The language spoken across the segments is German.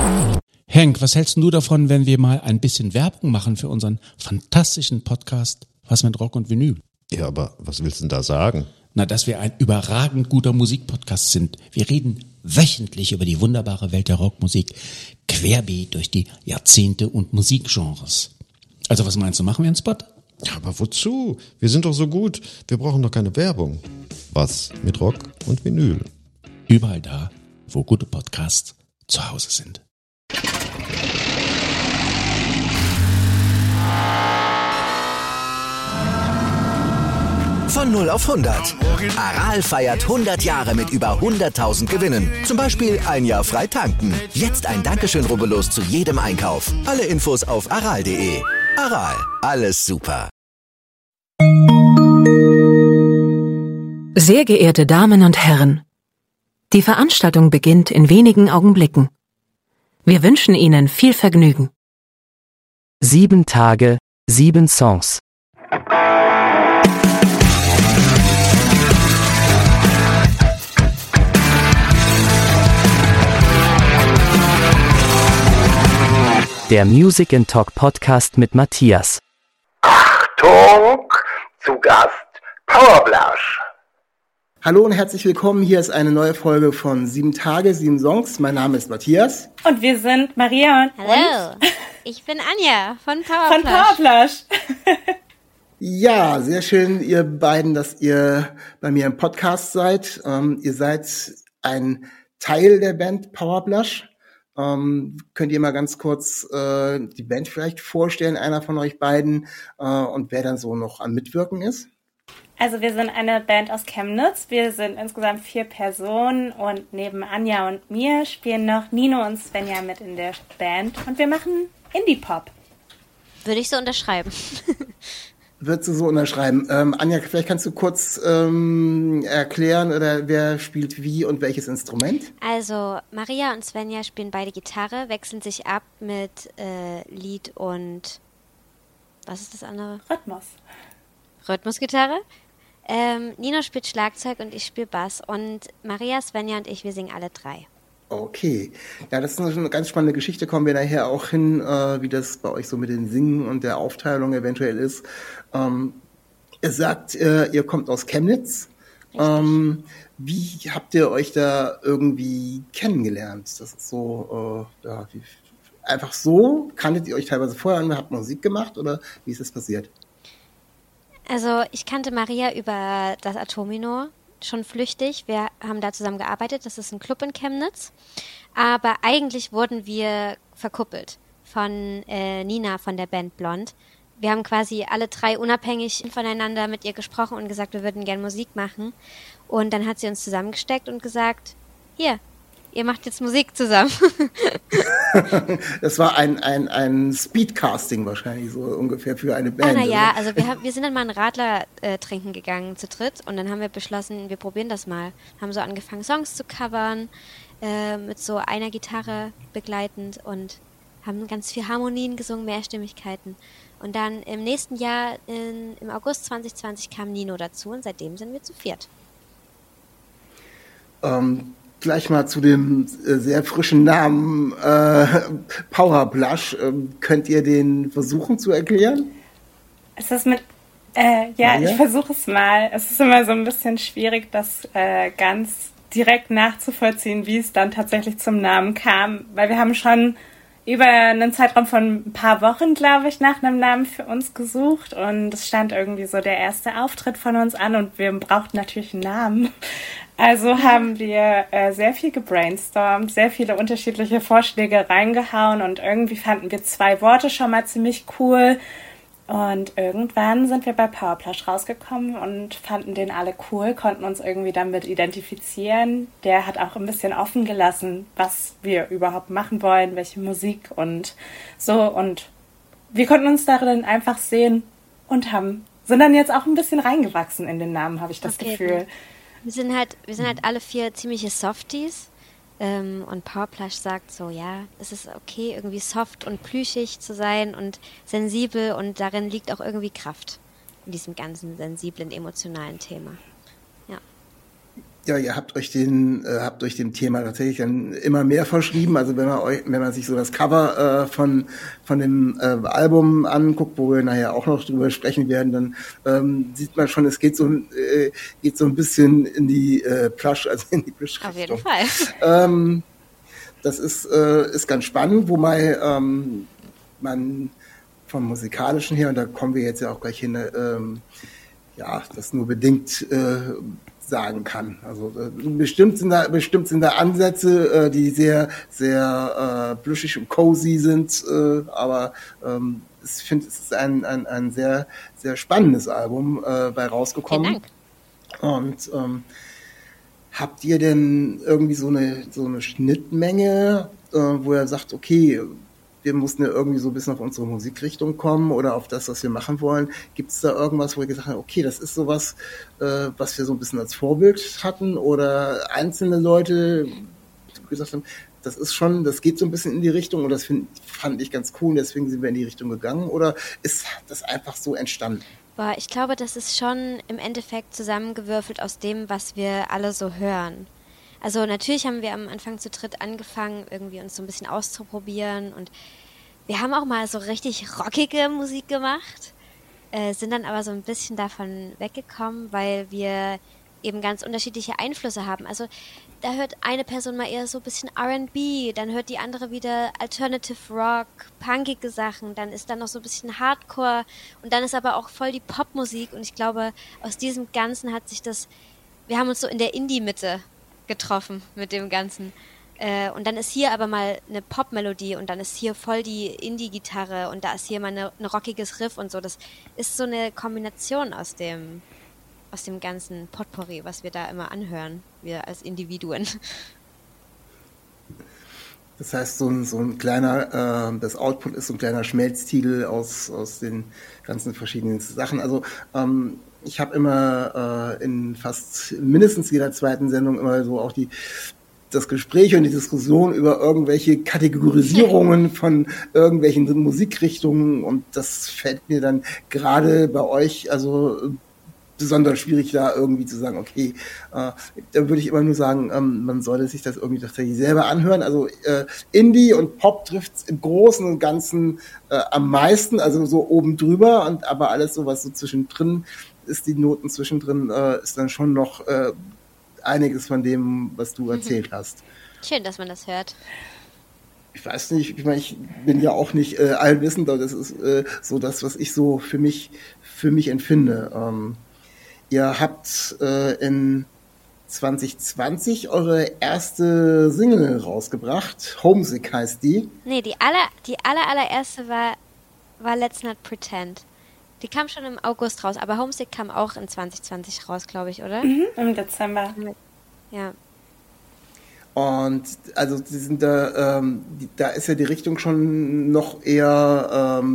Henk, was hältst du davon, wenn wir mal ein bisschen Werbung machen für unseren fantastischen Podcast Was mit Rock und Vinyl? Ja, aber was willst du denn da sagen? Na, dass wir ein überragend guter Musikpodcast sind. Wir reden wöchentlich über die wunderbare Welt der Rockmusik, querbeet durch die Jahrzehnte und Musikgenres. Also was meinst du, machen wir einen Spot? Ja, aber wozu? Wir sind doch so gut. Wir brauchen doch keine Werbung. Was mit Rock und Vinyl? Überall da, wo gute Podcasts zu Hause sind. Von 0 auf 100. Aral feiert 100 Jahre mit über 100.000 Gewinnen. Zum Beispiel ein Jahr frei tanken. Jetzt ein Dankeschön, rubbellos zu jedem Einkauf. Alle Infos auf aral.de. Aral, alles super. Sehr geehrte Damen und Herren, die Veranstaltung beginnt in wenigen Augenblicken. Wir wünschen Ihnen viel Vergnügen. 7 Tage, 7 Songs. Der Music and Talk Podcast mit Matthias. Achtung, zu Gast Powerblash. Hallo und herzlich willkommen. Hier ist eine neue Folge von 7 Tage, 7 Songs. Mein Name ist Matthias. Und wir sind Maria und Hallo, ich bin Anja von von Powerplush. Ja, sehr schön, ihr beiden, dass ihr bei mir im Podcast seid. Ihr seid ein Teil der Band Powerblash. Könnt ihr mal ganz kurz die Band vielleicht vorstellen, einer von euch beiden, und wer dann so noch am Mitwirken ist? Also wir sind eine Band aus Chemnitz. Wir sind insgesamt 4 Personen und neben Anja und mir spielen noch Nino und Svenja mit in der Band und wir machen Indie-Pop. Würde ich so unterschreiben. Würdest du so unterschreiben? Anja, vielleicht kannst du kurz erklären, oder wer spielt wie und welches Instrument? Also Maria und Svenja spielen beide Gitarre, wechseln sich ab mit Lied und was ist das andere? Rhythmusgitarre. Nino spielt Schlagzeug und ich spiele Bass. Und Maria, Svenja und ich, wir singen alle 3. Okay. Ja, das ist eine ganz spannende Geschichte. Kommen wir nachher auch hin, wie das bei euch so mit den Singen und der Aufteilung eventuell ist. Ihr sagt, ihr kommt aus Chemnitz. Wie habt ihr euch da irgendwie kennengelernt? Das ist so, einfach so? Kanntet ihr euch teilweise vorher und habt Musik gemacht? Oder wie ist das passiert? Also ich kannte Maria über das Atomino schon flüchtig. Wir haben da zusammen gearbeitet. Das ist ein Club in Chemnitz. Aber eigentlich wurden wir verkuppelt von Nina von der Band Blond. Wir haben quasi alle 3 unabhängig voneinander mit ihr gesprochen und gesagt, wir würden gerne Musik machen. Und dann hat sie uns zusammengesteckt und gesagt, hier, ihr macht jetzt Musik zusammen. Das war ein Speedcasting wahrscheinlich so ungefähr für eine Band. Naja, also wir sind dann mal einen Radler trinken gegangen zu dritt und dann haben wir beschlossen, wir probieren das mal. Haben so angefangen, Songs zu covern, mit so einer Gitarre begleitend und haben ganz viel Harmonien gesungen, Mehrstimmigkeiten. Und dann im nächsten Jahr, im August 2020, kam Nino dazu und seitdem sind wir zu 4. Gleich mal zu dem sehr frischen Namen Powerblash. Könnt ihr den versuchen zu erklären? Es ist ich versuche es mal. Es ist immer so ein bisschen schwierig, das ganz direkt nachzuvollziehen, wie es dann tatsächlich zum Namen kam, weil wir haben schon über einen Zeitraum von ein paar Wochen, glaube ich, nach einem Namen für uns gesucht und es stand irgendwie so der erste Auftritt von uns an und wir brauchten natürlich einen Namen. Also haben wir sehr viel gebrainstormt, sehr viele unterschiedliche Vorschläge reingehauen und irgendwie fanden wir 2 Worte schon mal ziemlich cool. Und irgendwann sind wir bei Powerplush rausgekommen und fanden den alle cool, konnten uns irgendwie damit identifizieren. Der hat auch ein bisschen offen gelassen, was wir überhaupt machen wollen, welche Musik und so. Und wir konnten uns darin einfach sehen und sind dann jetzt auch ein bisschen reingewachsen in den Namen, habe ich das Gefühl. Wir sind halt alle 4 ziemliche Softies. Und Powerplush sagt so, ja, es ist okay, irgendwie soft und plüschig zu sein und sensibel und darin liegt auch irgendwie Kraft in diesem ganzen sensiblen, emotionalen Thema. Ja. Ja, ihr habt euch dem Thema tatsächlich dann immer mehr verschrieben. Also wenn man sich so das Cover von dem Album anguckt, wo wir nachher auch noch drüber sprechen werden, dann sieht man schon, es geht so ein bisschen in die Plush, also in die Plush-Richtung. Auf jeden Fall. Das ist ganz spannend, wobei man vom Musikalischen her, und da kommen wir jetzt ja auch gleich hin, das nur bedingt sagen kann. Also bestimmt sind da Ansätze, die sehr, sehr plüschig und cozy sind, aber ich finde, es ist ein sehr, sehr spannendes Album bei rausgekommen. Vielen Dank. Und habt ihr denn irgendwie so eine Schnittmenge, wo ihr sagt, okay, wir mussten ja irgendwie so ein bisschen auf unsere Musikrichtung kommen oder auf das, was wir machen wollen. Gibt es da irgendwas, wo ihr gesagt habt, okay, das ist sowas, was wir so ein bisschen als Vorbild hatten, oder einzelne Leute gesagt haben, das geht so ein bisschen in die Richtung und das fand ich ganz cool, deswegen sind wir in die Richtung gegangen, oder ist das einfach so entstanden? Boah, ich glaube, das ist schon im Endeffekt zusammengewürfelt aus dem, was wir alle so hören. Also natürlich haben wir am Anfang zu dritt angefangen, irgendwie uns so ein bisschen auszuprobieren, und wir haben auch mal so richtig rockige Musik gemacht, sind dann aber so ein bisschen davon weggekommen, weil wir eben ganz unterschiedliche Einflüsse haben. Also da hört eine Person mal eher so ein bisschen R&B, dann hört die andere wieder Alternative Rock, punkige Sachen, dann ist da noch so ein bisschen Hardcore und dann ist aber auch voll die Popmusik, und ich glaube, aus diesem Ganzen wir haben uns so in der Indie-Mitte getroffen mit dem Ganzen. Und dann ist hier aber mal eine Pop-Melodie und dann ist hier voll die Indie-Gitarre und da ist hier mal ein rockiges Riff und so. Das ist so eine Kombination aus dem ganzen Potpourri, was wir da immer anhören, wir als Individuen. Das heißt, so ein kleiner, das Output ist so ein kleiner Schmelztiegel aus den ganzen verschiedenen Sachen. Also ich habe immer in fast mindestens jeder zweiten Sendung immer so auch das Gespräch und die Diskussion über irgendwelche Kategorisierungen von irgendwelchen Musikrichtungen, und das fällt mir dann gerade bei euch also besonders schwierig, da irgendwie zu sagen, okay, da würde ich immer nur sagen, man sollte sich das irgendwie tatsächlich selber anhören. Also Indie und Pop trifft's im Großen und Ganzen am meisten, also so oben drüber, und aber alles so, was so zwischendrin ist, die Noten zwischendrin, ist dann schon noch einiges von dem, was du erzählt hast. Schön, dass man das hört. Ich weiß nicht, ich meine, ich bin ja auch nicht allwissend, aber das ist so das, was ich so für mich empfinde. Ihr habt in 2020 eure erste Single rausgebracht. Homesick heißt die. Nee, die allererste war Let's Not Pretend. Die kam schon im August raus, aber Homesick kam auch in 2020 raus, glaube ich, oder? Mhm, im Dezember. Ja. Und also die sind da ist ja die Richtung schon noch eher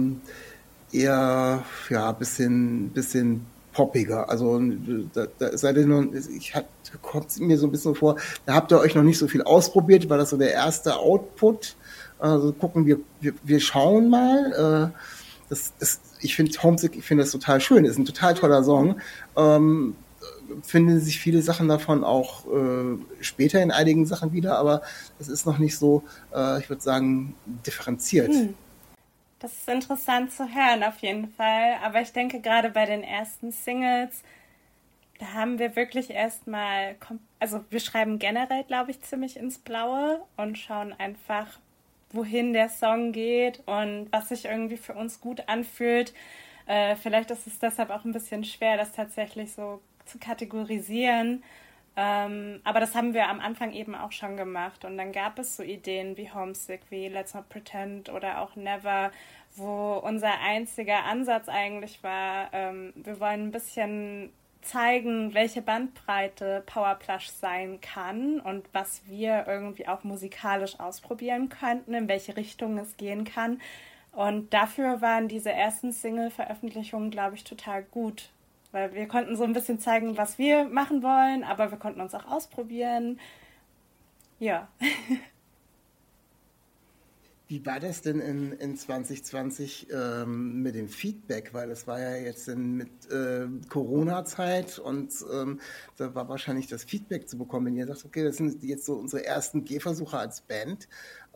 bisschen poppiger. Also da seid ihr noch, kommt mir so ein bisschen vor, da habt ihr euch noch nicht so viel ausprobiert, war das so der erste Output. Also gucken wir schauen mal. Ich finde Homesick, ich finde das total schön, ist ein total toller Song. Finden sich viele Sachen davon auch später in einigen Sachen wieder, aber es ist noch nicht so, ich würde sagen, differenziert. Das ist interessant zu hören, auf jeden Fall. Aber ich denke, gerade bei den ersten Singles, da haben wir wirklich erstmal, also wir schreiben generell, glaube ich, ziemlich ins Blaue und schauen einfach, wohin der Song geht und was sich irgendwie für uns gut anfühlt. Vielleicht ist es deshalb auch ein bisschen schwer, das tatsächlich so zu kategorisieren. Aber das haben wir am Anfang eben auch schon gemacht. Und dann gab es so Ideen wie Homesick, wie Let's Not Pretend oder auch Never, wo unser einziger Ansatz eigentlich war, wir wollen ein bisschen zeigen, welche Bandbreite Powerplush sein kann und was wir irgendwie auch musikalisch ausprobieren könnten, in welche Richtung es gehen kann. Und dafür waren diese ersten Single-Veröffentlichungen, glaube ich, total gut. Weil wir konnten so ein bisschen zeigen, was wir machen wollen, aber wir konnten uns auch ausprobieren. Ja. Wie war das denn in 2020 mit dem Feedback? Weil es war ja jetzt mit Corona-Zeit und da war wahrscheinlich das Feedback zu bekommen, wenn ihr sagt, okay, das sind jetzt so unsere ersten Gehversuche als Band.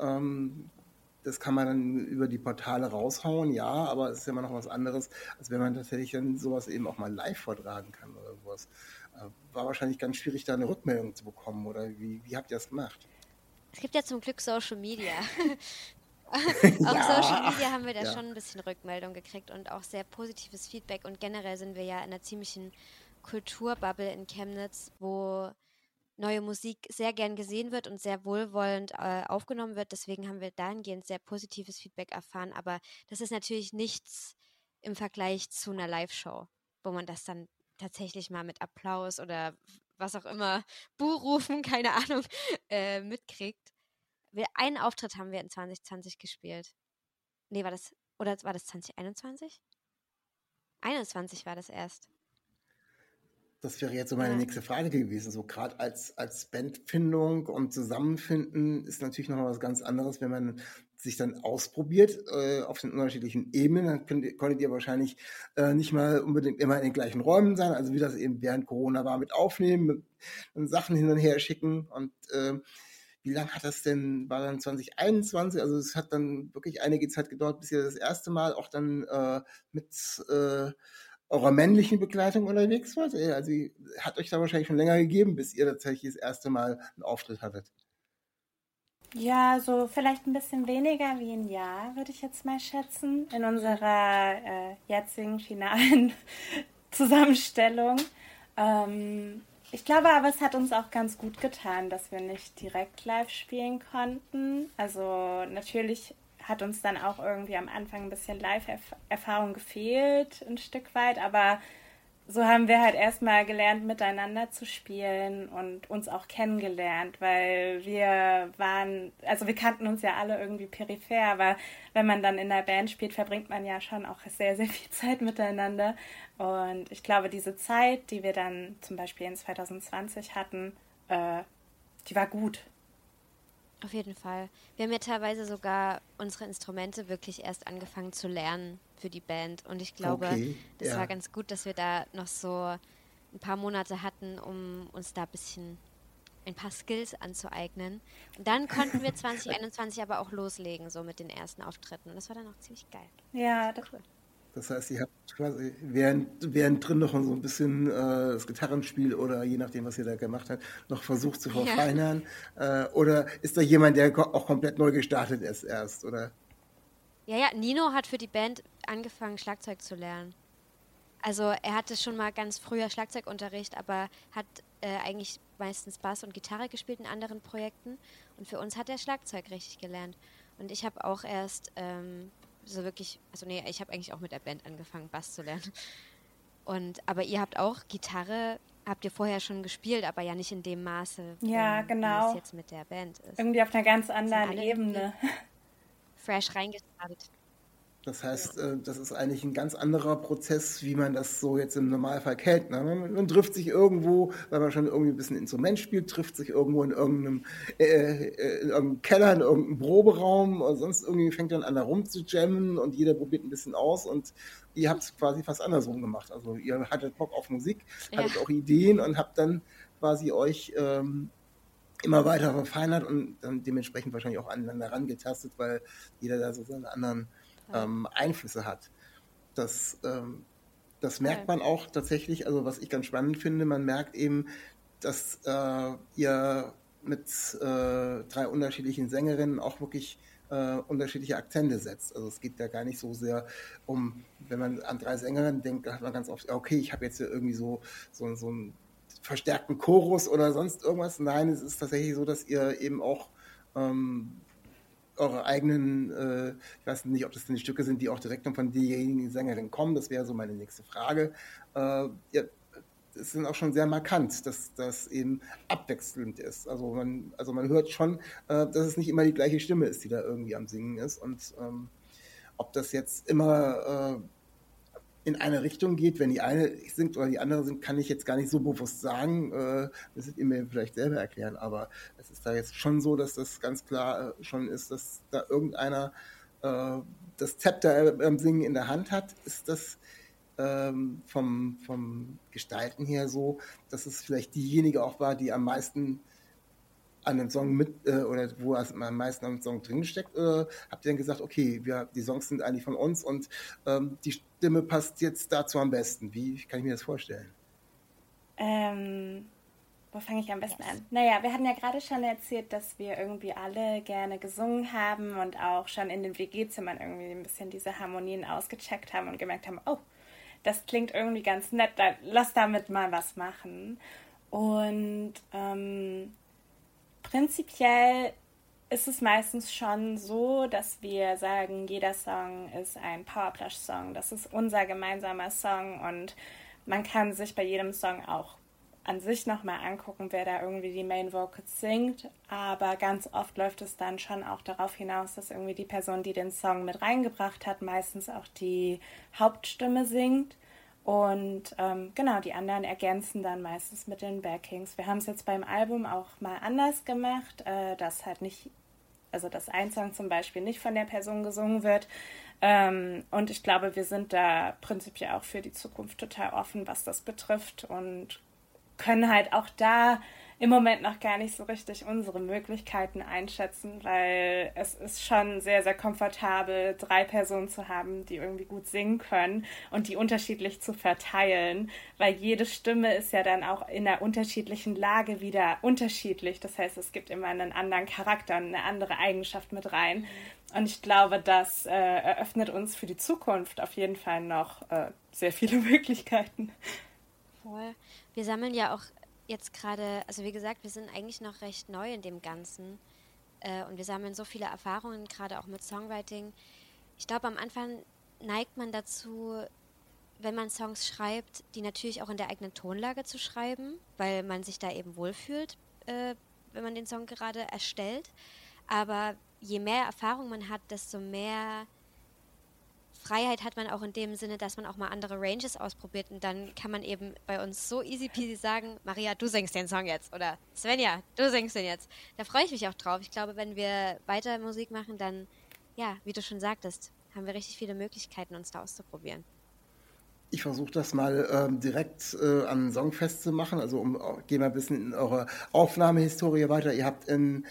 Das kann man dann über die Portale raushauen, ja, aber es ist ja immer noch was anderes, als wenn man tatsächlich dann sowas eben auch mal live vortragen kann oder sowas. War wahrscheinlich ganz schwierig, da eine Rückmeldung zu bekommen, oder wie habt ihr das gemacht? Es gibt ja zum Glück Social Media. Auf Social Media haben wir da schon ein bisschen Rückmeldung gekriegt und auch sehr positives Feedback. Und generell sind wir ja in einer ziemlichen Kulturbubble in Chemnitz, wo neue Musik sehr gern gesehen wird und sehr wohlwollend aufgenommen wird. Deswegen haben wir dahingehend sehr positives Feedback erfahren. Aber das ist natürlich nichts im Vergleich zu einer Live-Show, wo man das dann tatsächlich mal mit Applaus oder was auch immer, Buhrufen, keine Ahnung, mitkriegt. Einen Auftritt haben wir in 2020 gespielt. Nee, war das 2021? 21 war das erst. Das wäre jetzt so meine nächste Frage gewesen. So gerade als Bandfindung und Zusammenfinden ist natürlich noch was ganz anderes, wenn man sich dann ausprobiert auf den unterschiedlichen Ebenen. Dann konntet ihr wahrscheinlich nicht mal unbedingt immer in den gleichen Räumen sein, also wie das eben während Corona war, mit aufnehmen, mit Sachen hin und her schicken. Und wie lange war dann 2021? Also es hat dann wirklich einige Zeit gedauert, bis ihr das erste Mal auch dann mit eurer männlichen Begleitung unterwegs wart. Also hat euch da wahrscheinlich schon länger gegeben, bis ihr tatsächlich das erste Mal einen Auftritt hattet. Ja, so vielleicht ein bisschen weniger wie ein Jahr, würde ich jetzt mal schätzen, in unserer jetzigen finalen Zusammenstellung. Ich glaube aber, es hat uns auch ganz gut getan, dass wir nicht direkt live spielen konnten. Also natürlich hat uns dann auch irgendwie am Anfang ein bisschen Live-Erfahrung gefehlt, ein Stück weit, aber so haben wir halt erstmal gelernt, miteinander zu spielen und uns auch kennengelernt, weil wir kannten uns ja alle irgendwie peripher, aber wenn man dann in der Band spielt, verbringt man ja schon auch sehr, sehr viel Zeit miteinander. Und ich glaube, diese Zeit, die wir dann zum Beispiel in 2020 hatten, die war gut. Auf jeden Fall. Wir haben ja teilweise sogar unsere Instrumente wirklich erst angefangen zu lernen für die Band. Und ich glaube, das war ganz gut, dass wir da noch so ein paar Monate hatten, um uns da ein paar Skills anzueignen. Und dann konnten wir 2021 aber auch loslegen, so mit den ersten Auftritten. Und das war dann auch ziemlich geil. Ja, das cool. Das heißt, ihr habt quasi während drin noch so ein bisschen das Gitarrenspiel oder je nachdem, was ihr da gemacht habt, noch versucht zu verfeinern. Oder ist da jemand, der auch komplett neu gestartet ist erst, oder? Ja, Nino hat für die Band angefangen, Schlagzeug zu lernen. Also er hatte schon mal ganz früher Schlagzeugunterricht, aber hat eigentlich meistens Bass und Gitarre gespielt in anderen Projekten. Und für uns hat er Schlagzeug richtig gelernt. Und ich habe auch erst ich habe eigentlich auch mit der Band angefangen, Bass zu lernen. Aber ihr habt auch Gitarre, habt ihr vorher schon gespielt, aber ja nicht in dem Maße, ja, genau, wie es jetzt mit der Band ist. Irgendwie auf einer ganz anderen Ebene. Fresh reingestartet. Das heißt, das ist eigentlich ein ganz anderer Prozess, wie man das so jetzt im Normalfall kennt. Ne? Man trifft sich irgendwo, weil man schon irgendwie ein bisschen Instrument spielt, trifft sich irgendwo in irgendeinem Keller, in irgendeinem Proberaum oder sonst irgendwie, fängt dann an, da rumzujammen und jeder probiert ein bisschen aus und ihr habt es quasi fast andersrum gemacht. Also ihr hattet Bock auf Musik, hattet auch Ideen und habt dann quasi euch immer weiter verfeinert und dann dementsprechend wahrscheinlich auch aneinander rangetastet, weil jeder da so seine anderen Einflüsse hat. Das merkt man auch tatsächlich, also was ich ganz spannend finde, man merkt eben, dass ihr mit 3 unterschiedlichen Sängerinnen auch wirklich unterschiedliche Akzente setzt. Also es geht da gar nicht so sehr um, wenn man an 3 Sängerinnen denkt, da hat man ganz oft, okay, ich habe jetzt hier irgendwie so einen verstärkten Chorus oder sonst irgendwas. Nein, es ist tatsächlich so, dass ihr eben auch eure eigenen, ich weiß nicht, ob das denn die Stücke sind, die auch direkt von derjenigen Sängerin kommen, das wäre so meine nächste Frage. Es sind auch schon sehr markant, dass das eben abwechselnd ist. Also man hört schon, dass es nicht immer die gleiche Stimme ist, die da irgendwie am Singen ist. Und ob das jetzt immer in eine Richtung geht. Wenn die eine singt oder die andere singt, kann ich jetzt gar nicht so bewusst sagen. Das müsstet ihr mir vielleicht selber erklären. Aber es ist da jetzt schon so, dass das ganz klar schon ist, dass da irgendeiner das Zepter beim Singen in der Hand hat. Ist das vom Gestalten her so, dass es vielleicht diejenige auch war, die am meisten an dem Song oder wo am meisten am Song drin steckt? Habt ihr dann gesagt, okay, die Songs sind eigentlich von uns und die Stimme passt jetzt dazu am besten? Wie kann ich mir das vorstellen? Wo fange ich am besten an? Naja, wir hatten ja gerade schon erzählt, dass wir irgendwie alle gerne gesungen haben und auch schon in den WG-Zimmern irgendwie ein bisschen diese Harmonien ausgecheckt haben und gemerkt haben, oh, das klingt irgendwie ganz nett, lass damit mal was machen. Und prinzipiell ist es meistens schon so, dass wir sagen, jeder Song ist ein Powerplush-Song. Das ist unser gemeinsamer Song und man kann sich bei jedem Song auch an sich nochmal angucken, wer da irgendwie die Main Vocals singt. Aber ganz oft läuft es dann schon auch darauf hinaus, dass irgendwie die Person, die den Song mit reingebracht hat, meistens auch die Hauptstimme singt. Und genau, die anderen ergänzen dann meistens mit den Backings. Wir haben es jetzt beim Album auch mal anders gemacht, dass halt nicht, also dass ein Song zum Beispiel nicht von der Person gesungen wird. Und ich glaube, wir sind da prinzipiell auch für die Zukunft total offen, was das betrifft und können halt auch da im Moment noch gar nicht so richtig unsere Möglichkeiten einschätzen, weil es ist schon sehr, sehr komfortabel, 3 Personen zu haben, die irgendwie gut singen können und die unterschiedlich zu verteilen, weil jede Stimme ist ja dann auch in einer unterschiedlichen Lage wieder unterschiedlich. Das heißt, es gibt immer einen anderen Charakter und eine andere Eigenschaft mit rein. Und ich glaube, das eröffnet uns für die Zukunft auf jeden Fall noch sehr viele Möglichkeiten. Voll. Wir sammeln ja auch jetzt gerade, also wie gesagt, wir sind eigentlich noch recht neu in dem Ganzen und wir sammeln so viele Erfahrungen, gerade auch mit Songwriting. Ich glaube, am Anfang neigt man dazu, wenn man Songs schreibt, die natürlich auch in der eigenen Tonlage zu schreiben, weil man sich da eben wohlfühlt, wenn man den Song gerade erstellt. Aber je mehr Erfahrung man hat, desto mehr Freiheit hat man auch in dem Sinne, dass man auch mal andere Ranges ausprobiert und dann kann man eben bei uns so easy peasy sagen, Maria, du singst den Song jetzt oder Svenja, du singst den jetzt. Da freue ich mich auch drauf. Ich glaube, wenn wir weiter Musik machen, dann, ja, wie du schon sagtest, haben wir richtig viele Möglichkeiten, uns da auszuprobieren. Ich versuche das mal direkt an Song festzumachen, also gehen wir ein bisschen in eure Aufnahmehistorie weiter. Ihr habt in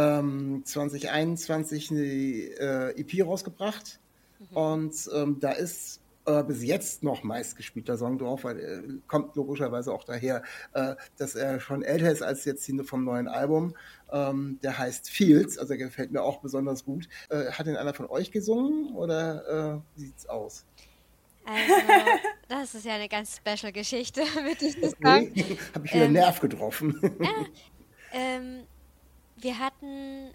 2021 eine EP rausgebracht. Und da ist bis jetzt noch meistgespielter Song drauf, weil kommt logischerweise auch daher, dass er schon älter ist als jetzt die vom neuen Album. Der heißt Fields, also der gefällt mir auch besonders gut. Hat den einer von euch gesungen oder wie sieht's aus? Also, das ist ja eine ganz special Geschichte mit diesem Song. Okay. Habe ich wieder einen Nerv getroffen. Ja, wir hatten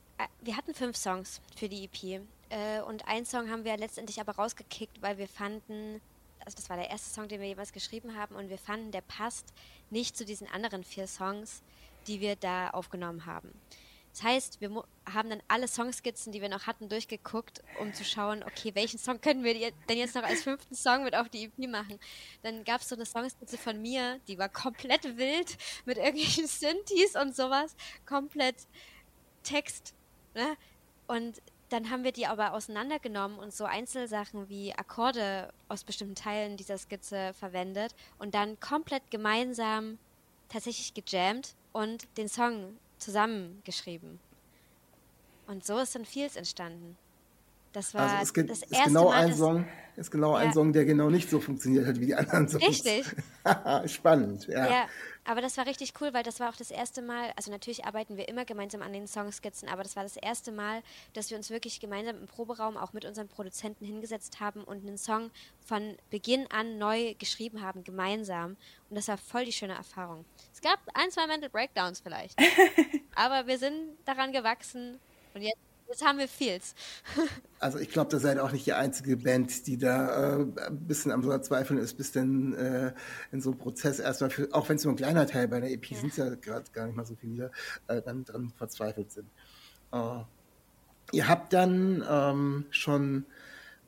5 Songs für die EP. Und einen Song haben wir letztendlich aber rausgekickt, weil wir fanden, also das war der erste Song, den wir jemals geschrieben haben und wir fanden, der passt nicht zu diesen anderen 4 Songs, die wir da aufgenommen haben. Das heißt, wir haben dann alle Songskizzen, die wir noch hatten, durchgeguckt, um zu schauen, okay, welchen Song können wir denn jetzt noch als 5. Song mit auf die EP machen? Dann gab es so eine Songskizze von mir, die war komplett wild, mit irgendwelchen Synthes und sowas, komplett Text, ne? Und dann haben wir die aber auseinandergenommen und so Einzelsachen wie Akkorde aus bestimmten Teilen dieser Skizze verwendet und dann komplett gemeinsam tatsächlich gejammt und den Song zusammengeschrieben. Und so ist dann Fields entstanden. Das war also das erste genau Mal, ein Song, der genau nicht so funktioniert hat wie die anderen Songs. Richtig. Spannend, ja. Ja, aber das war richtig cool, weil das war auch das erste Mal, also natürlich arbeiten wir immer gemeinsam an den Songskizzen, aber das war das erste Mal, dass wir uns wirklich gemeinsam im Proberaum auch mit unseren Produzenten hingesetzt haben und einen Song von Beginn an neu geschrieben haben, gemeinsam. Und das war voll die schöne Erfahrung. Es gab 1, 2 Mental Breakdowns vielleicht, aber wir sind daran gewachsen und jetzt haben wir Fields. Also ich glaube, da seid auch nicht die einzige Band, die da ein bisschen am Verzweifeln ist, bis dann in so einem Prozess erstmal, auch wenn es nur ein kleiner Teil bei der EP sind ja gerade gar nicht mal so viele, dann dran verzweifelt sind. Ihr habt dann schon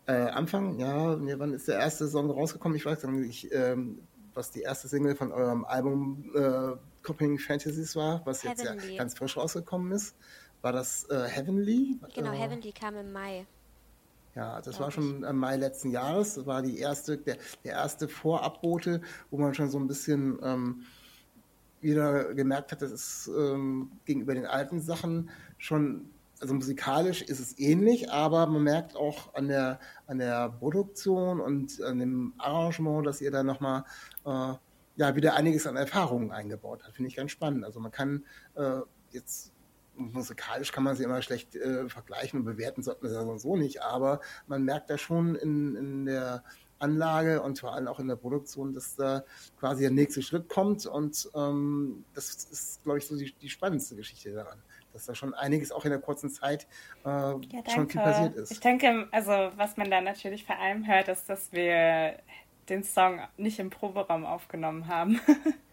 Anfang, ja, nee, wann ist der erste Song rausgekommen? Ich weiß gar nicht, was die erste Single von eurem Album Coping Fantasies war, was jetzt ja ganz frisch rausgekommen ist. War das Heavenly? Genau, Heavenly kam im Mai. Ja, das war schon im Mai letzten Jahres. Das war der erste Vorabbote, wo man schon so ein bisschen wieder gemerkt hat, das ist gegenüber den alten Sachen schon, also musikalisch ist es ähnlich, aber man merkt auch an der Produktion und an dem Arrangement, dass ihr da nochmal wieder einiges an Erfahrungen eingebaut habt. Finde ich ganz spannend. Also man kann jetzt musikalisch kann man sie immer schlecht vergleichen und bewerten, sollte man ja so nicht, aber man merkt da schon in der Anlage und vor allem auch in der Produktion, dass da quasi der nächste Schritt kommt und das ist, glaube ich, so die spannendste Geschichte daran, dass da schon einiges auch in der kurzen Zeit schon viel passiert ist. Ich denke, also was man da natürlich vor allem hört, ist, dass wir den Song nicht im Proberaum aufgenommen haben.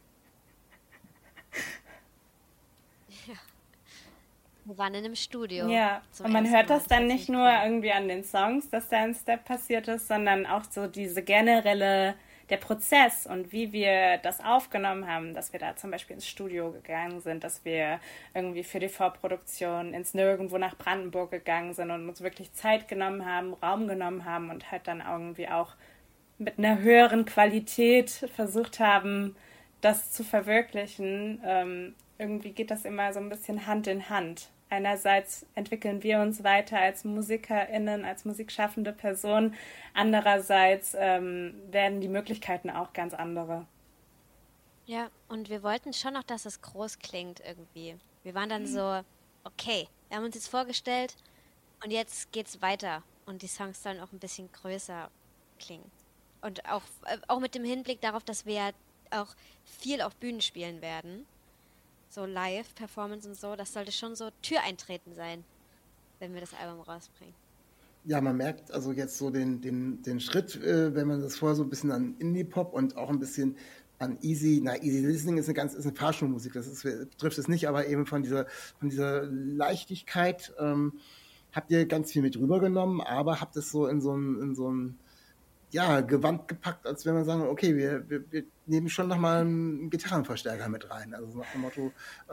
Wir waren in einem Studio. Ja, und man hört das dann nicht nur irgendwie an den Songs, dass da ein Step passiert ist, sondern auch so diese generelle, der Prozess und wie wir das aufgenommen haben, dass wir da zum Beispiel ins Studio gegangen sind, dass wir irgendwie für die Vorproduktion ins Nirgendwo nach Brandenburg gegangen sind und uns wirklich Zeit genommen haben, Raum genommen haben und halt dann irgendwie auch mit einer höheren Qualität versucht haben, das zu verwirklichen. Irgendwie geht das immer so ein bisschen Hand in Hand. Einerseits entwickeln wir uns weiter als MusikerInnen, als musikschaffende Person. Andererseits werden die Möglichkeiten auch ganz andere. Ja, und wir wollten schon noch, dass es groß klingt irgendwie. Wir waren dann so, okay, wir haben uns jetzt vorgestellt und jetzt geht's weiter. Und die Songs sollen auch ein bisschen größer klingen. Und auch mit dem Hinblick darauf, dass wir ja auch viel auf Bühnen spielen werden. So Live-Performance und so, das sollte schon so Türeintreten sein, wenn wir das Album rausbringen. Ja, man merkt also jetzt so den Schritt, wenn man das vorher so ein bisschen an Indie-Pop und auch ein bisschen an Easy Listening ist eine Fahrschulmusik, trifft es nicht, aber eben von dieser Leichtigkeit habt ihr ganz viel mit rübergenommen, aber habt es so in so ein Gewand gepackt, als wenn man sagen, okay, wir nehmen schon nochmal einen Gitarrenverstärker mit rein. Also nach dem Motto,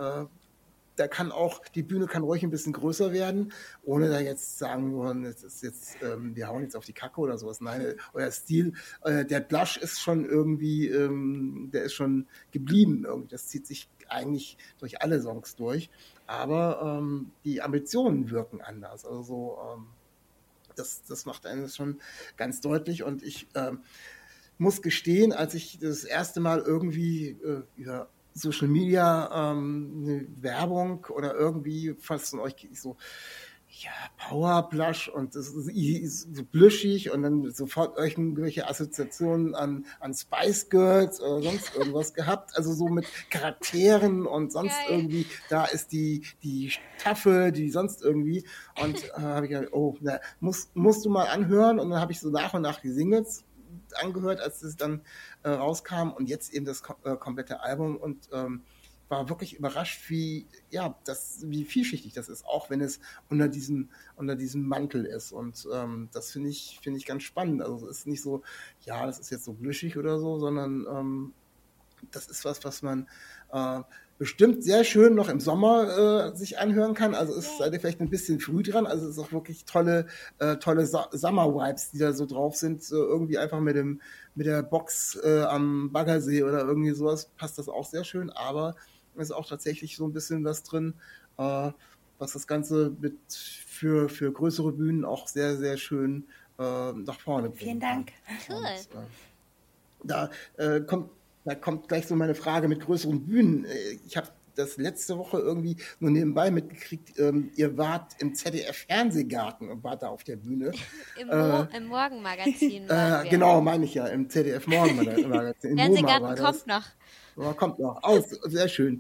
die Bühne kann ruhig ein bisschen größer werden, ohne da jetzt sagen wollen, wir hauen jetzt auf die Kacke oder sowas. Nein, euer Stil, der Blush ist schon irgendwie, der ist schon geblieben irgendwie. Das zieht sich eigentlich durch alle Songs durch. Aber die Ambitionen wirken anders. Also so, das macht einen schon ganz deutlich und ich muss gestehen, als ich das erste Mal irgendwie über Social Media eine Werbung oder irgendwie fast von euch so, ja, Powerblush und das ist so blüschig und dann sofort irgendwelche Assoziationen an Spice Girls oder sonst irgendwas gehabt, also so mit Charakteren und sonst irgendwie, da ist die Staffel, die sonst irgendwie und habe ich gedacht, musst du mal anhören und dann habe ich so nach und nach die Singles angehört, als es dann rauskam und jetzt eben das komplette Album und war wirklich überrascht, wie vielschichtig das ist, auch wenn es unter diesem Mantel ist. Und das finde ich ganz spannend. Also es ist nicht so, ja, das ist jetzt so blüschig oder so, sondern das ist was man bestimmt sehr schön noch im Sommer sich anhören kann. Also seid ihr vielleicht ein bisschen früh dran. Also es ist auch wirklich tolle Summer-Vibes, die da so drauf sind. So irgendwie einfach mit der Box am Baggersee oder irgendwie sowas passt das auch sehr schön. Aber es ist auch tatsächlich so ein bisschen was drin, was das Ganze für größere Bühnen auch sehr, sehr schön nach vorne bringt. Vielen Dank. Cool. Und, da kommt gleich so meine Frage mit größeren Bühnen. Ich habe das letzte Woche irgendwie nur nebenbei mitgekriegt, ihr wart im ZDF-Fernsehgarten und wart da auf der Bühne. Im Morgenmagazin. Genau, meine ich ja, im ZDF-Morgenmagazin. Fernsehgarten kommt noch. Ja, kommt noch. Sehr schön.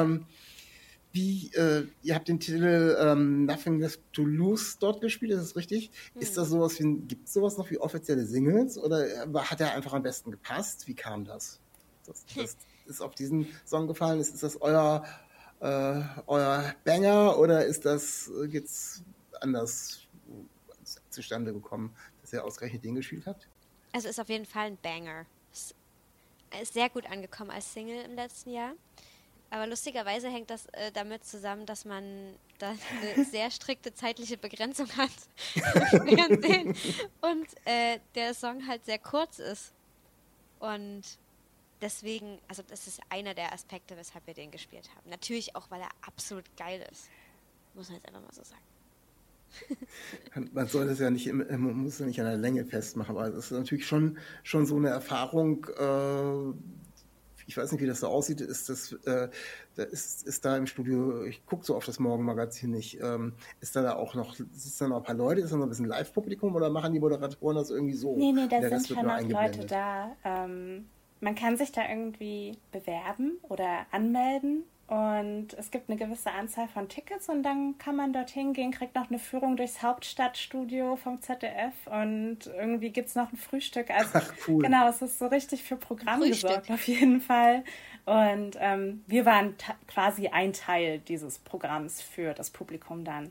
Ihr habt den Titel Nothing Left to Lose dort gespielt, ist das richtig? Ist das sowas gibt es sowas noch wie offizielle Singles oder hat er einfach am besten gepasst? Wie kam das? Das ist auf diesen Song gefallen. Ist das euer Banger oder ist das jetzt anders zustande gekommen, dass ihr ausgerechnet den gespielt habt? Also ist auf jeden Fall ein Banger. Ist sehr gut angekommen als Single im letzten Jahr. Aber lustigerweise hängt das damit zusammen, dass man da eine sehr strikte zeitliche Begrenzung hat im Fernsehen und der Song halt sehr kurz ist. Und deswegen, also das ist einer der Aspekte, weshalb wir den gespielt haben. Natürlich auch, weil er absolut geil ist. Muss man jetzt einfach mal so sagen. Man soll das ja nicht, man muss ja nicht an der Länge festmachen, aber es ist natürlich schon so eine Erfahrung. Ich weiß nicht, wie das so aussieht. Ist da im Studio? Ich gucke so auf das Morgenmagazin nicht. Ist da auch noch, sitzen da noch ein paar Leute? Ist da noch ein bisschen Live-Publikum oder machen die Moderatoren das irgendwie so? Nee, da sind schon noch Leute da. Man kann sich da irgendwie bewerben oder anmelden. Und es gibt eine gewisse Anzahl von Tickets und dann kann man dorthin gehen, kriegt noch eine Führung durchs Hauptstadtstudio vom ZDF und irgendwie gibt es noch ein Frühstück. Also, ach, cool. Genau, es ist so richtig für Programm gesorgt auf jeden Fall. Und wir waren quasi ein Teil dieses Programms für das Publikum dann.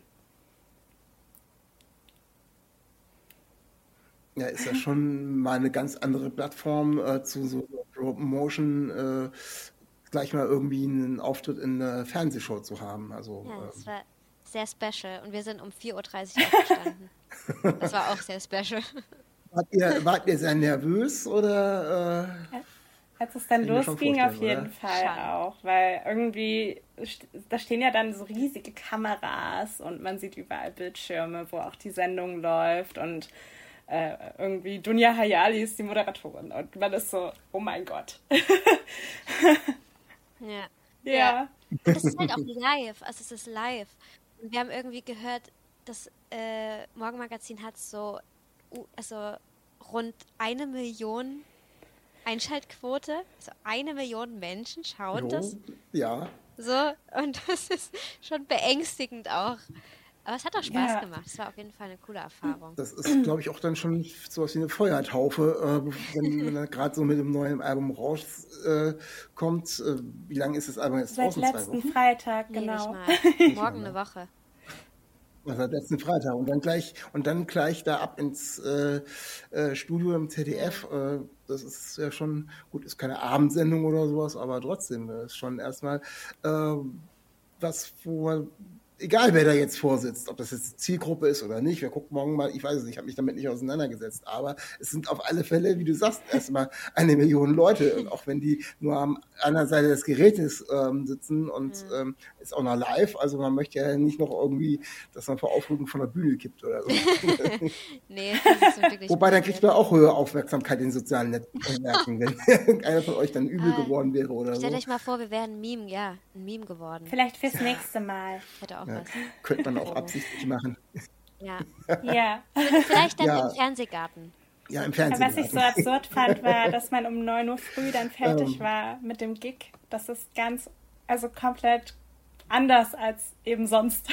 Ja, ist ja schon mal eine ganz andere Plattform zu so Promotion, gleich mal irgendwie einen Auftritt in einer Fernsehshow zu haben. Also, ja, das war sehr special. Und wir sind um 4.30 Uhr aufgestanden. Das war auch sehr special. Wart ihr sehr nervös oder? Als es dann losging, auf jeden Fall auch. Weil irgendwie, da stehen ja dann so riesige Kameras und man sieht überall Bildschirme, wo auch die Sendung läuft und irgendwie Dunja Hayali ist die Moderatorin und man ist so, oh mein Gott. Ja. Und das ist halt auch live, also es ist live. Und wir haben irgendwie gehört, das Morgenmagazin hat so rund 1 Million Einschaltquote. Also 1 Million Menschen schauen das. Ja. So, und das ist schon beängstigend auch. Aber es hat auch Spaß gemacht. Es war auf jeden Fall eine coole Erfahrung. Das ist, glaube ich, auch dann schon sowas wie eine Feuertaufe, wenn er gerade so mit dem neuen Album rauskommt. Wie lange ist das Album jetzt draußen? Seit letzten Freitag, genau. Morgen eine Woche. Seit letzten Freitag. Und dann gleich da ab ins Studio im ZDF. Das ist ja schon, gut, ist keine Abendsendung oder sowas, aber trotzdem ist schon erstmal was, wo man, egal wer da jetzt vorsitzt, ob das jetzt Zielgruppe ist oder nicht, wir gucken morgen mal, ich weiß es nicht, ich habe mich damit nicht auseinandergesetzt, aber es sind auf alle Fälle, wie du sagst, erstmal 1 Million Leute, und auch wenn die nur am anderen Seite des Gerätes sitzen und ist auch noch live, also man möchte ja nicht noch irgendwie, dass man vor Aufregung von der Bühne kippt oder so. Nee, das ist wirklich wobei, dann kriegt man auch höhere Aufmerksamkeit in sozialen Netzwerken, wenn irgendeiner von euch dann übel geworden wäre oder so. Stellt euch mal vor, wir wären ein Meme geworden. Vielleicht fürs nächste Mal. Hätte auch könnte man auch absichtlich machen. Ja. Vielleicht dann im Fernsehgarten. Ja, im Fernsehgarten. Was ich so absurd fand, war, dass man um 9 Uhr früh dann fertig war mit dem Gig. Das ist komplett anders als eben sonst.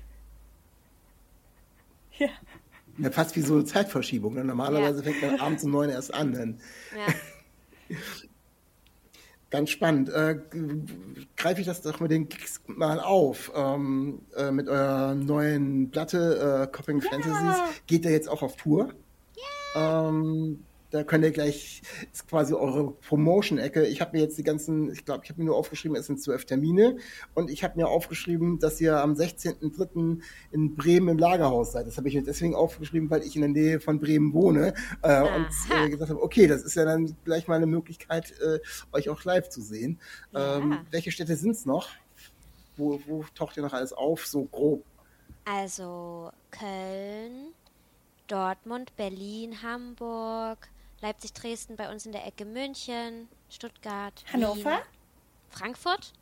Ja, fast wie so eine Zeitverschiebung. Ne? Normalerweise fängt man abends um 9 erst an. Dann. Ja. Ganz spannend. Greife ich das doch mit den Gigs mal auf. Mit eurer neuen Platte Copping Fantasies. Geht ihr jetzt auch auf Tour? Ja. Da könnt ihr gleich, ist quasi eure Promotion-Ecke. Ich habe mir jetzt ich habe mir nur aufgeschrieben, es sind 12 Termine. Und ich habe mir aufgeschrieben, dass ihr am 16.03. in Bremen im Lagerhaus seid. Das habe ich mir deswegen aufgeschrieben, weil ich in der Nähe von Bremen wohne. Und gesagt habe, okay, das ist ja dann gleich mal eine Möglichkeit, euch auch live zu sehen. Ja. Welche Städte sind's noch? Wo taucht ihr noch alles auf, so grob? Also Köln, Dortmund, Berlin, Hamburg, Leipzig, Dresden, bei uns in der Ecke München, Stuttgart, Hannover, Wien, Frankfurt,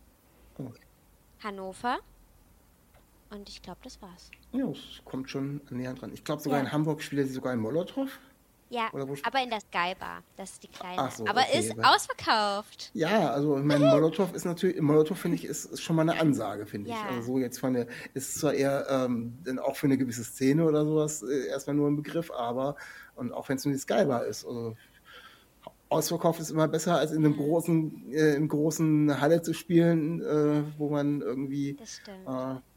Hannover und ich glaube, das war's. Ja, es kommt schon näher dran. Ich glaube, sogar in Hamburg spielt sie sogar in Molotow. Ja, aber in der Sky Bar, das ist die kleine. Ach so, aber okay, ist ausverkauft. Ja, also ich meine, Molotow ist natürlich, finde ich, ist schon mal eine Ansage, finde ich. Also so jetzt ist zwar eher dann auch für eine gewisse Szene oder sowas erstmal nur ein Begriff, aber und auch wenn es nur die Sky Bar ist, also ausverkauft ist immer besser, als in einem großen Halle zu spielen, wo man irgendwie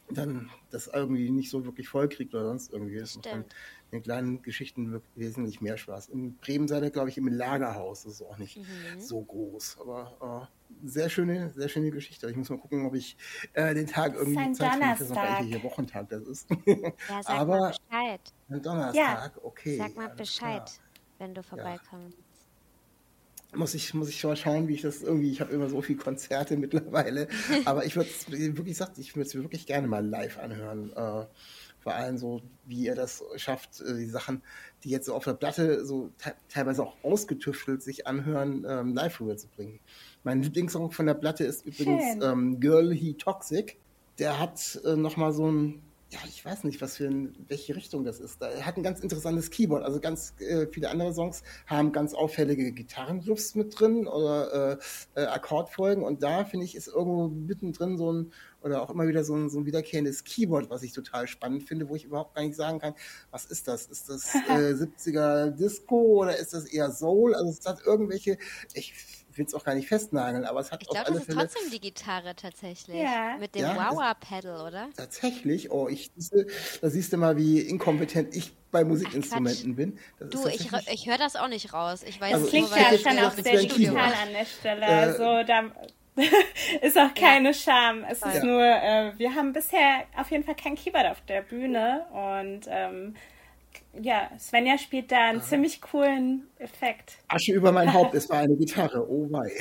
dann das irgendwie nicht so wirklich voll kriegt oder sonst irgendwie. Das macht dann in kleinen Geschichten wirklich wesentlich mehr Spaß. In Bremen seid ihr, glaube ich, im Lagerhaus. Das ist auch nicht so groß. Aber sehr schöne Geschichte. Ich muss mal gucken, ob ich den Tag irgendwie Zeit finde. Ich weiß noch gar nicht, welcher Wochentag das ist. Ja, sag mal Bescheid. Ein Donnerstag, okay. Sag mal Bescheid, wenn du vorbeikommst. Muss ich mal schauen, wie ich das irgendwie, ich habe immer so viele Konzerte mittlerweile, aber ich würde es mir wirklich gerne mal live anhören. Vor allem so, wie ihr das schafft, die Sachen, die jetzt so auf der Platte so teilweise auch ausgetüftelt sich anhören, live rüberzubringen. Mein Lieblingssong von der Platte ist übrigens Girl He Toxic. Der hat nochmal so ein, ja, ich weiß nicht, welche Richtung das ist. Er hat ein ganz interessantes Keyboard. Also ganz viele andere Songs haben ganz auffällige Gitarrenriffs mit drin oder Akkordfolgen. Und da, finde ich, ist irgendwo mittendrin oder auch immer wieder so ein wiederkehrendes Keyboard, was ich total spannend finde, wo ich überhaupt gar nicht sagen kann, was ist das? Ist das 70er Disco oder ist das eher Soul? Also es hat irgendwelche, ich will es auch gar nicht festnageln, aber es hat auf alle Fälle... Ich glaube, das ist trotzdem die Gitarre tatsächlich. Ja. Mit dem Wah-Wah-Pedal, oder? Tatsächlich? Oh, da siehst du mal, wie inkompetent ich bei Musikinstrumenten bin. Ich höre das auch nicht raus. Ich weiß, das klingt ja schon auch sehr digital an der Stelle. Also da ist auch keine Scham. Es ist nur, wir haben bisher auf jeden Fall kein Keyboard auf der Bühne und Svenja spielt da einen ziemlich coolen Effekt. Asche über mein Haupt, es war eine Gitarre, oh wei.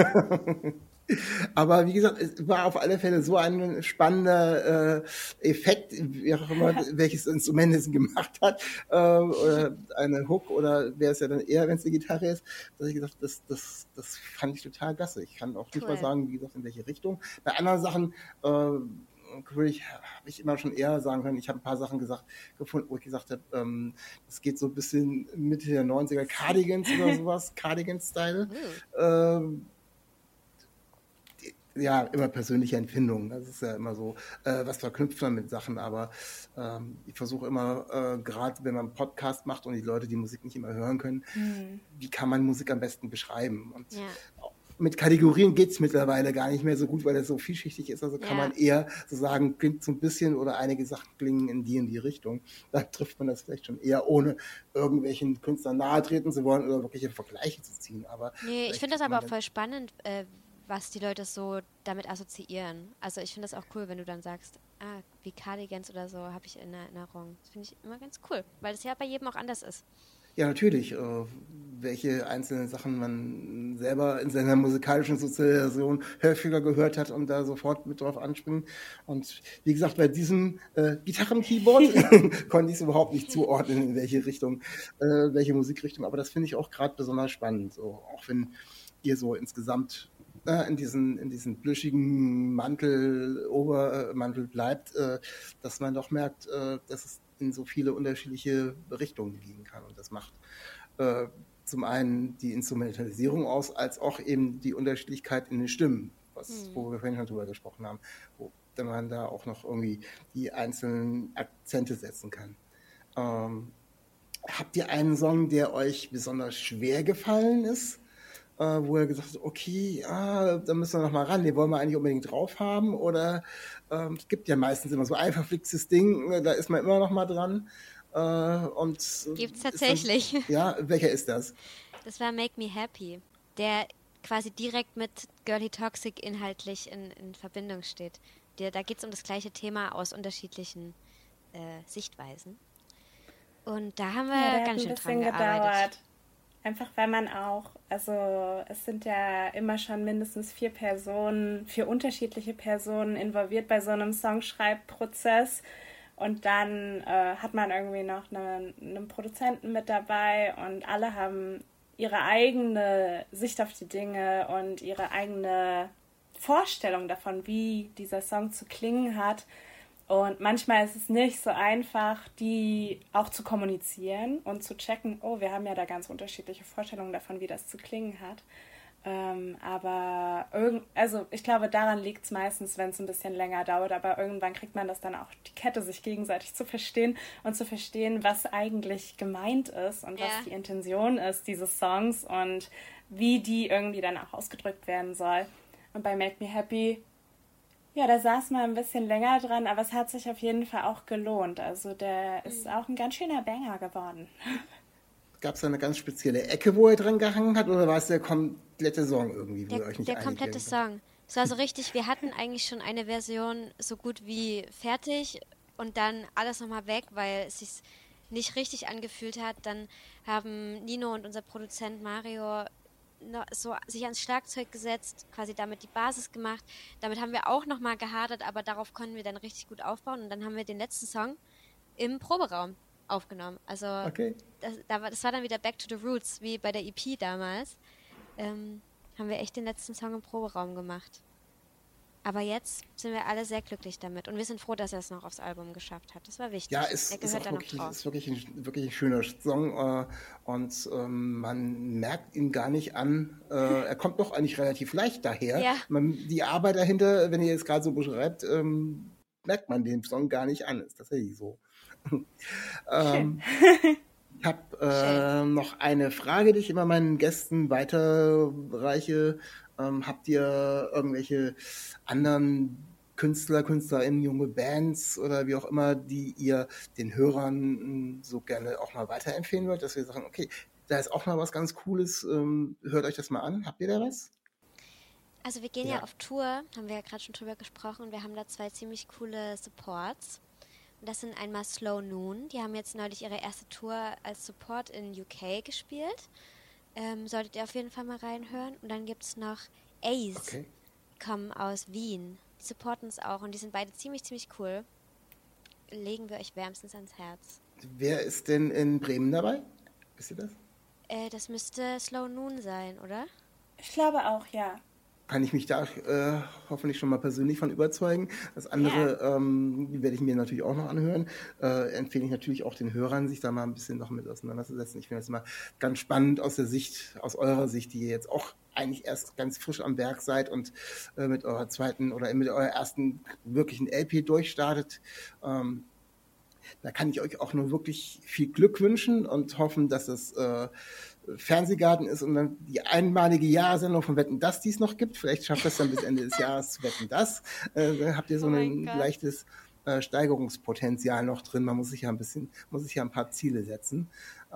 Aber wie gesagt, es war auf alle Fälle so ein spannender Effekt, wie auch immer, welches Instrument es gemacht hat, oder eine Hook, oder wäre es ja dann eher, wenn es eine Gitarre ist, dass ich gesagt, das fand ich total klasse. Ich kann auch nicht mal sagen, wie gesagt, in welche Richtung. Bei anderen Sachen habe ich immer schon eher sagen können, ich habe ein paar Sachen gefunden, wo ich gesagt habe, das geht so ein bisschen Mitte der 90er, Cardigans oder sowas, Cardigan-Style. Ja, immer persönliche Empfindungen. Das ist ja immer so, was verknüpft man mit Sachen, aber ich versuche immer, gerade wenn man einen Podcast macht und die Leute die Musik nicht immer hören können, wie kann man Musik am besten beschreiben? Und mit Kategorien geht's mittlerweile gar nicht mehr so gut, weil das so vielschichtig ist. Also kann man eher so sagen, klingt so ein bisschen oder einige Sachen klingen in die Richtung. Da trifft man das vielleicht schon eher, ohne irgendwelchen Künstlern nahe treten zu wollen oder wirkliche Vergleiche zu ziehen. Aber ich finde das aber auch voll spannend, was die Leute so damit assoziieren. Also ich finde das auch cool, wenn du dann sagst, wie Cardigans oder so habe ich in Erinnerung. Das finde ich immer ganz cool, weil das ja bei jedem auch anders ist. Ja, natürlich. Welche einzelnen Sachen man selber in seiner musikalischen Sozialisation häufiger gehört hat und da sofort mit drauf anspringen. Und wie gesagt, bei diesem Gitarren-Keyboard konnte ich es überhaupt nicht zuordnen, in welche Richtung, welche Musikrichtung. Aber das finde ich auch gerade besonders spannend. So, auch wenn ihr so insgesamt in diesen plüschigen Obermantel bleibt, dass man doch merkt, dass es in so viele unterschiedliche Richtungen gehen kann. Und das macht zum einen die Instrumentalisierung aus, als auch eben die Unterschiedlichkeit in den Stimmen, wo wir vorhin schon drüber gesprochen haben, wo man da auch noch irgendwie die einzelnen Akzente setzen kann. Habt ihr einen Song, der euch besonders schwer gefallen ist? Wo er gesagt hat, okay, da müssen wir noch mal ran, den wollen wir eigentlich unbedingt drauf haben, oder es gibt ja meistens immer so ein verflixtes Ding, da ist man immer noch mal dran. Gibt's tatsächlich. Welcher ist das? Das war Make Me Happy, der quasi direkt mit Girl He Toxic inhaltlich in Verbindung steht. Da geht es um das gleiche Thema aus unterschiedlichen Sichtweisen. Und da haben wir ganz schön dran gearbeitet. Einfach weil man auch, also es sind ja immer schon mindestens 4 unterschiedliche Personen involviert bei so einem Songschreibprozess. Und dann hat man irgendwie noch einen Produzenten mit dabei und alle haben ihre eigene Sicht auf die Dinge und ihre eigene Vorstellung davon, wie dieser Song zu klingen hat. Und manchmal ist es nicht so einfach, die auch zu kommunizieren und zu checken, wir haben ja da ganz unterschiedliche Vorstellungen davon, wie das zu klingen hat. Aber ich glaube, daran liegt es meistens, wenn es ein bisschen länger dauert, aber irgendwann kriegt man das dann auch die Kette, sich gegenseitig zu verstehen und zu verstehen, was eigentlich gemeint ist und was die Intention ist dieses Songs und wie die irgendwie dann auch ausgedrückt werden soll. Und bei Make Me Happy Ja, da saß mal ein bisschen länger dran, aber es hat sich auf jeden Fall auch gelohnt. Also der ist auch ein ganz schöner Banger geworden. Gab es da eine ganz spezielle Ecke, wo er dran gehangen hat, oder war es der komplette Song irgendwie, wo ihr euch nicht Der komplette Song. Es war so richtig, wir hatten eigentlich schon eine Version so gut wie fertig und dann alles nochmal weg, weil es sich nicht richtig angefühlt hat. Dann haben Nino und unser Produzent Mario so sich ans Schlagzeug gesetzt, quasi damit die Basis gemacht. Damit haben wir auch nochmal gehadert, aber darauf konnten wir dann richtig gut aufbauen und dann haben wir den letzten Song im Proberaum aufgenommen. Also das war dann wieder Back to the Roots, wie bei der EP damals. Haben wir echt den letzten Song im Proberaum gemacht. Aber jetzt sind wir alle sehr glücklich damit und wir sind froh, dass er es noch aufs Album geschafft hat. Das war wichtig. Ja, ist wirklich ein schöner Song und man merkt ihn gar nicht an. Er kommt doch eigentlich relativ leicht daher. Ja. Die Arbeit dahinter, wenn ihr es gerade so beschreibt, merkt man den Song gar nicht an. Ist tatsächlich so. Ich habe noch eine Frage, die ich immer meinen Gästen weiterreiche. Habt ihr irgendwelche anderen KünstlerInnen, junge Bands oder wie auch immer, die ihr den Hörern so gerne auch mal weiterempfehlen wollt, dass wir sagen, okay, da ist auch mal was ganz Cooles, hört euch das mal an. Habt ihr da was? Also wir gehen ja auf Tour, haben wir ja gerade schon drüber gesprochen. Wir haben da 2 ziemlich coole Supports. Und das sind einmal Slow Noon. Die haben jetzt neulich ihre erste Tour als Support in UK gespielt. Solltet ihr auf jeden Fall mal reinhören. Und dann gibt es noch Ace, die kommen aus Wien. Die supporten uns auch und die sind beide ziemlich, ziemlich cool. Legen wir euch wärmstens ans Herz. Wer ist denn in Bremen dabei? Wisst ihr das? Das müsste Slow Noon sein, oder? Ich glaube auch, ja. Kann ich mich da hoffentlich schon mal persönlich von überzeugen. Das andere werde ich mir natürlich auch noch anhören. Empfehle ich natürlich auch den Hörern, sich da mal ein bisschen noch mit auseinanderzusetzen. Ich finde das immer ganz spannend aus eurer Sicht, die ihr jetzt auch eigentlich erst ganz frisch am Werk seid und mit eurer zweiten oder mit eurer ersten wirklichen LP durchstartet. Da kann ich euch auch nur wirklich viel Glück wünschen und hoffen, dass es Fernsehgarten ist und dann die einmalige Jahresendung von Wetten, dass die es noch gibt. Vielleicht schafft das dann bis Ende des Jahres zu Wetten, dass. Dann habt ihr so ein leichtes Steigerungspotenzial noch drin. Man muss sich ja ein paar Ziele setzen.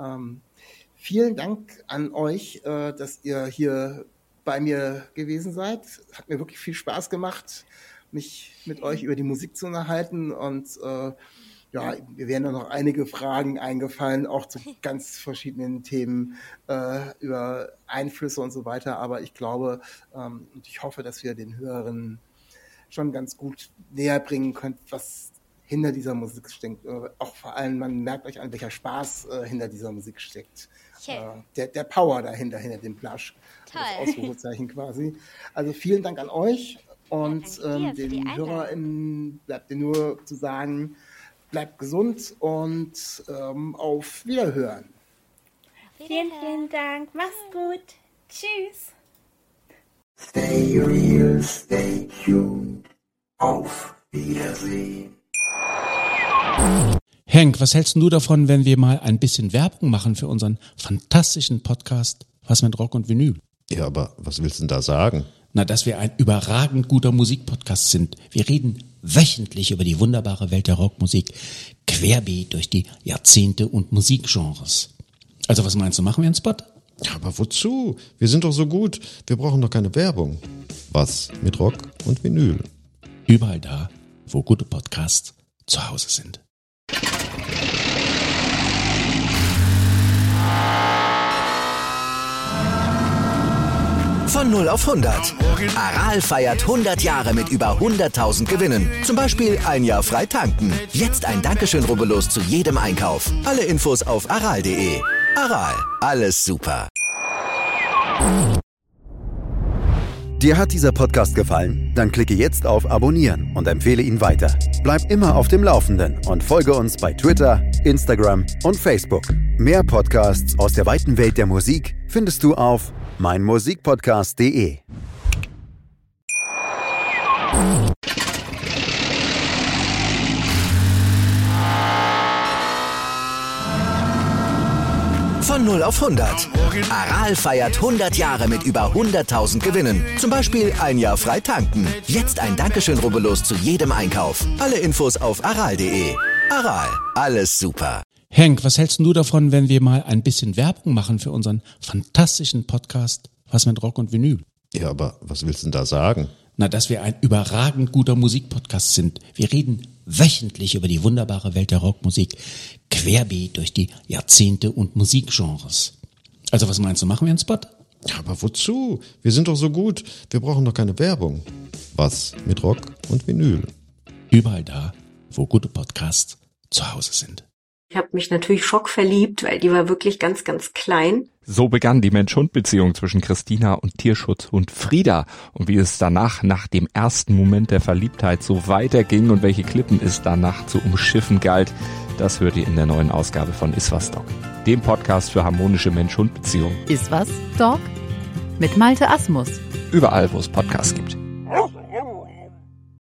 Vielen Dank an euch, dass ihr hier bei mir gewesen seid. Hat mir wirklich viel Spaß gemacht, mich mit euch über die Musik zu unterhalten und ja, mir wären da noch einige Fragen eingefallen, auch zu ganz verschiedenen Themen über Einflüsse und so weiter. Aber ich glaube und ich hoffe, dass wir den Hörern schon ganz gut näher bringen können, was hinter dieser Musik steckt. Auch vor allem, man merkt euch an, welcher Spaß hinter dieser Musik steckt. Der Power dahinter, hinter dem Blush. Das Ausrufezeichen quasi. Also vielen Dank an euch und den HörerInnen bleibt mir nur zu sagen, bleibt gesund und auf Wiederhören. Vielen, vielen Dank. Mach's gut. Tschüss. Stay real, stay tuned. Auf Wiedersehen. Henk, was hältst du davon, wenn wir mal ein bisschen Werbung machen für unseren fantastischen Podcast Was mit Rock und Vinyl? Ja, aber was willst du denn da sagen? Na, dass wir ein überragend guter Musikpodcast sind. Wir reden wöchentlich über die wunderbare Welt der Rockmusik, querbeet durch die Jahrzehnte und Musikgenres. Also was meinst du, machen wir einen Spot? Ja, aber wozu? Wir sind doch so gut. Wir brauchen doch keine Werbung. Was mit Rock und Vinyl? Überall da, wo gute Podcasts zu Hause sind. Von 0 auf 100. Aral feiert 100 Jahre mit über 100.000 Gewinnen. Zum Beispiel ein Jahr frei tanken. Jetzt ein Dankeschön, rubbellos zu jedem Einkauf. Alle Infos auf aral.de. Aral, alles super. Dir hat dieser Podcast gefallen? Dann klicke jetzt auf Abonnieren und empfehle ihn weiter. Bleib immer auf dem Laufenden und folge uns bei Twitter, Instagram und Facebook. Mehr Podcasts aus der weiten Welt der Musik findest du auf meinmusikpodcast.de. Von 0 auf 100. Aral feiert 100 Jahre mit über 100.000 Gewinnen. Zum Beispiel ein Jahr frei tanken. Jetzt ein Dankeschön, rubbellos zu jedem Einkauf. Alle Infos auf aral.de. Aral, alles super. Henk, was hältst du davon, wenn wir mal ein bisschen Werbung machen für unseren fantastischen Podcast Was mit Rock und Vinyl? Ja, aber was willst du denn da sagen? Na, dass wir ein überragend guter Musikpodcast sind. Wir reden wöchentlich über die wunderbare Welt der Rockmusik, querbeet durch die Jahrzehnte und Musikgenres. Also was meinst du, machen wir einen Spot? Ja, aber wozu? Wir sind doch so gut. Wir brauchen doch keine Werbung. Was mit Rock und Vinyl? Überall da, wo gute Podcasts zu Hause sind. Ich habe mich natürlich schockverliebt, weil die war wirklich ganz, ganz klein. So begann die Mensch-Hund-Beziehung zwischen Christina und Tierschutzhund Frieda. Und wie es danach, nach dem ersten Moment der Verliebtheit, so weiterging und welche Klippen es danach zu umschiffen galt, das hört ihr in der neuen Ausgabe von Iswas Dog, dem Podcast für harmonische Mensch-Hund-Beziehungen. Iswas Dog? Mit Malte Asmus. Überall, wo es Podcasts gibt.